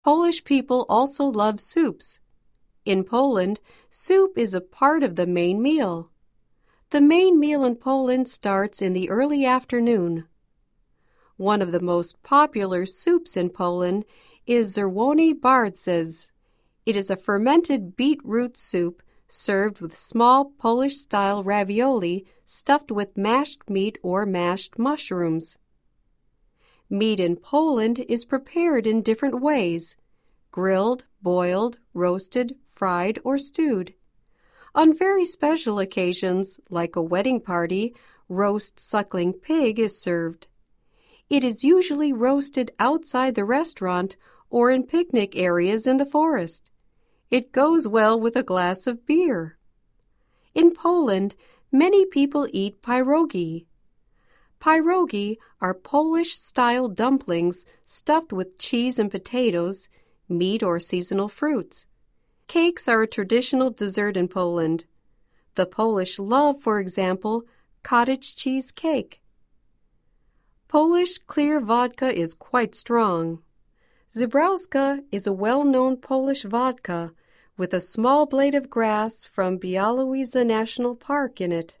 Polish people also love soups. In Poland, soup is a part of the main meal. The main meal in Poland starts in the early afternoon. One of the most popular soups in Poland is czerwony barszcz. It is a fermented beetroot soup served with small Polish-style ravioli stuffed with mashed meat or mashed mushrooms. Meat in Poland is prepared in different ways: grilled, boiled, roasted, fried, or stewed. On very special occasions, like a wedding party, roast suckling pig is served. It is usually roasted outside the restaurant or in picnic areas in the forest. It goes well with a glass of beer. In Poland, many people eat pierogi. Pierogi are Polish-style dumplings stuffed with cheese and potatoes, meat or seasonal fruits. Cakes are a traditional dessert in Poland. The Polish love, for example, cottage cheese cake. Polish clear vodka is quite strong. Żubrowska is a well-known Polish vodka with a small blade of grass from Białowieża National Park in it.